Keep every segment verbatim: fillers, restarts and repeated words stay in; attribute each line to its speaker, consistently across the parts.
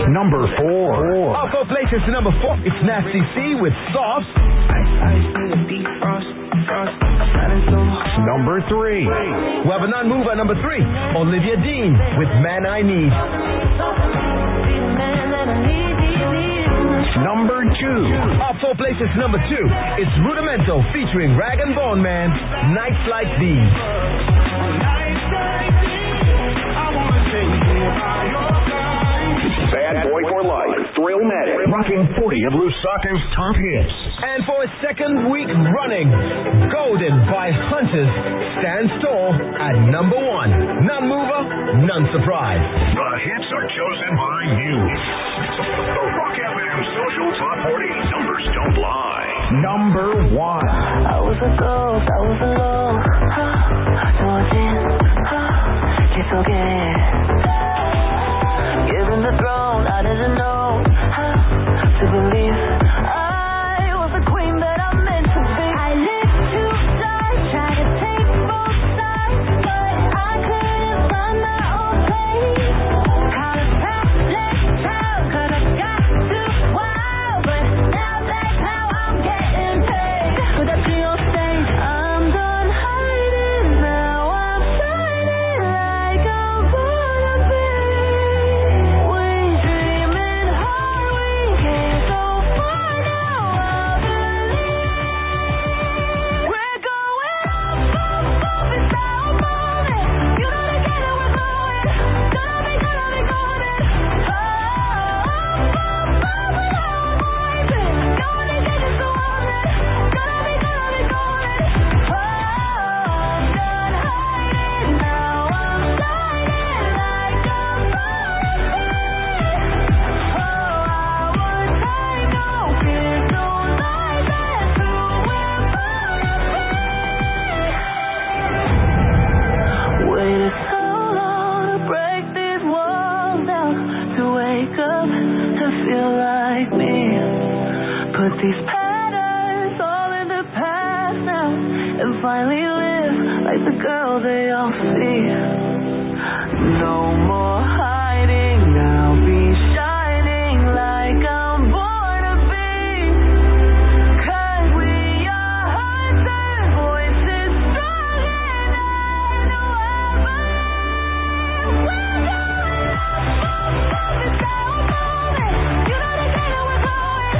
Speaker 1: Number four. four.
Speaker 2: Up four places to number four, it's Nasty C with Soft.
Speaker 1: Number three.
Speaker 2: We have a non-mover, number three, Olivia Dean with Man I Need.
Speaker 1: Number two.
Speaker 2: Up four places to number two, it's Rudimental featuring Rag and Bone Man, Nights Like These.
Speaker 1: Bad Boy for Life, Thrillmatic, rocking forty of Lusaka's top hits.
Speaker 2: And for a second week running, Golden by Hunters stands tall at number one. None mover, none surprise.
Speaker 1: The hits are chosen by you. The Rock F M Social Top forty. Numbers don't lie. Number one.
Speaker 3: I was a ghost, I was alone. 계속해. Given the throne, I didn't know how to believe I was the queen that I'm meant to be. I lived to die, try to take both sides, but I couldn't find my own place. Call it past, let's tell, cause I got too wild, but now that's how I'm getting paid. Put up to your stage, I'm done hiding, now I'm shining like I'm gonna be. Put these patterns all in the past now and finally live like the girl they all see. No more hiding, I'll be shining like I'm born to be. Cause we are hunters, voices strong and I know I believe. We're going up, up, up, it's our moment. You gotta get it, we're going.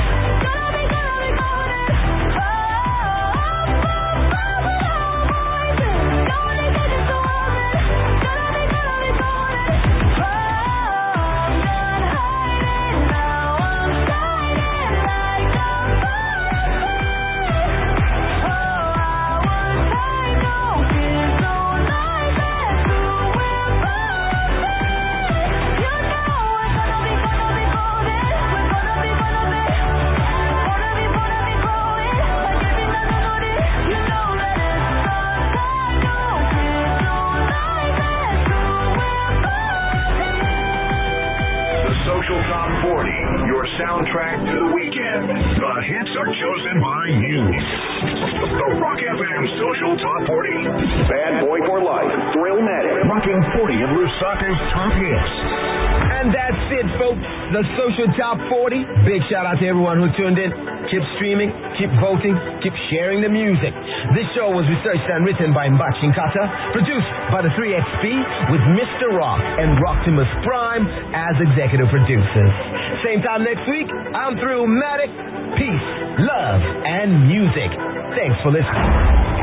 Speaker 1: Soundtrack to the weekend. The hits are chosen by you. The Rock F M Social Top forty. Bad Boy for Life, Thrillmatic, rocking forty of Lusaka's top hits.
Speaker 2: And that's it, folks. The Social Top forty. Big shout out to everyone who tuned in. Keep streaming, keep voting, keep sharing the music. This show was researched and written by Mbachin Kata, produced by the three X P with Mister Rock and Roctimus Prime as executive producers. Same time next week, I'm through Matic. Peace, love, and music. Thanks for listening.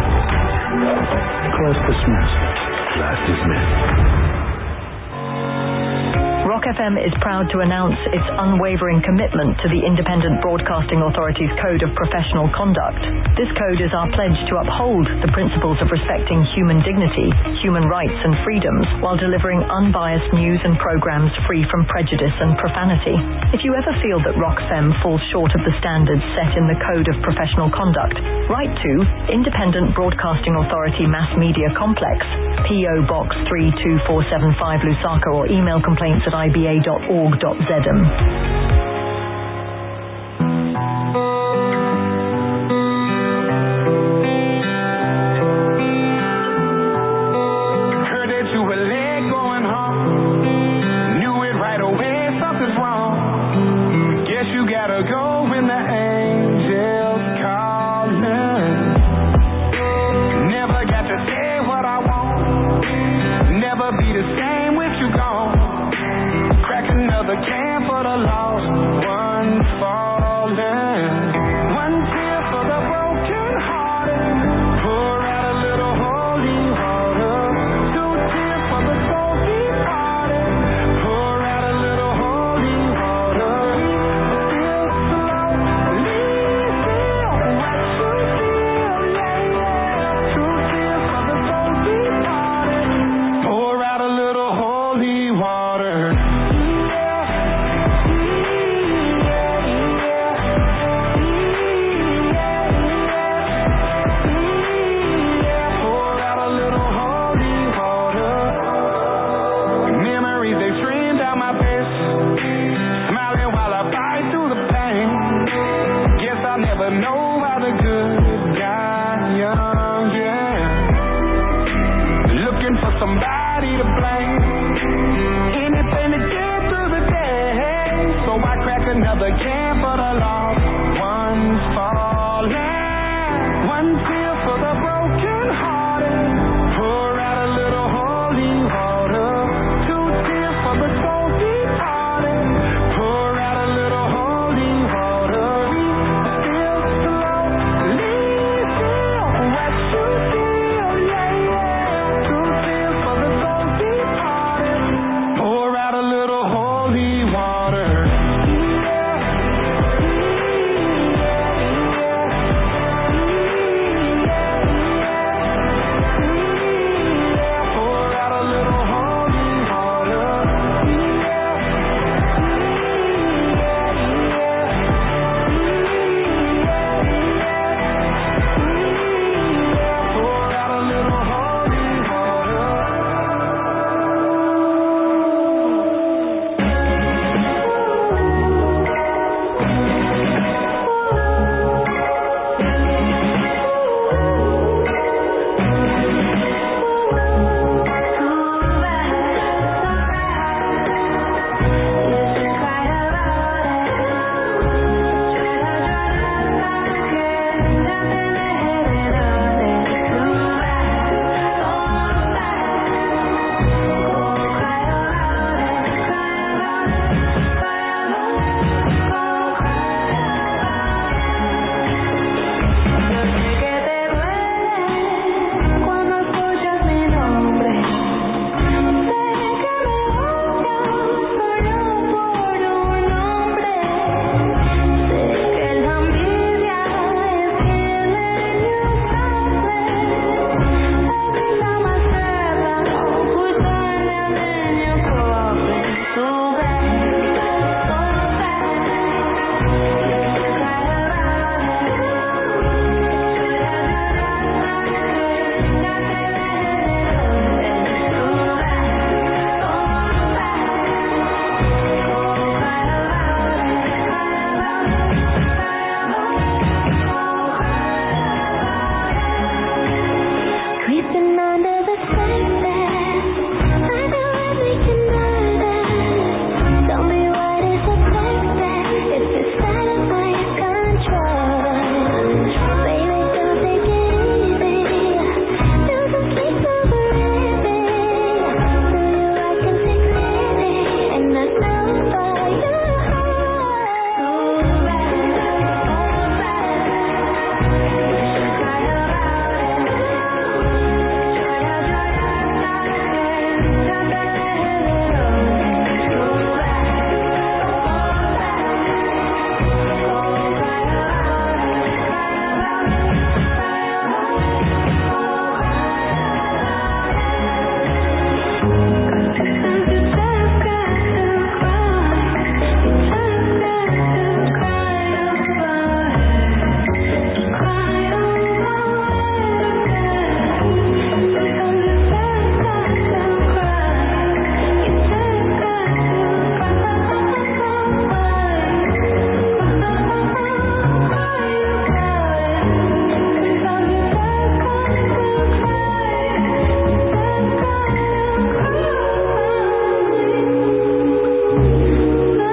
Speaker 1: Class dismissed. Class dismissed.
Speaker 4: Rock F M is proud to announce its unwavering commitment to the Independent Broadcasting Authority's Code of Professional Conduct. This code is our pledge to uphold the principles of respecting human dignity, human rights and freedoms, while delivering unbiased news and programs free from prejudice and profanity. If you ever feel that Rock F M falls short of the standards set in the Code of Professional Conduct, write to Independent Broadcasting Authority Mass Media Complex, P O Box three two four seven five Lusaka, or email complaints at I B A dot org dot Z M.
Speaker 5: Heard that you were late going home. Knew it right away, something's wrong.
Speaker 3: another care for the long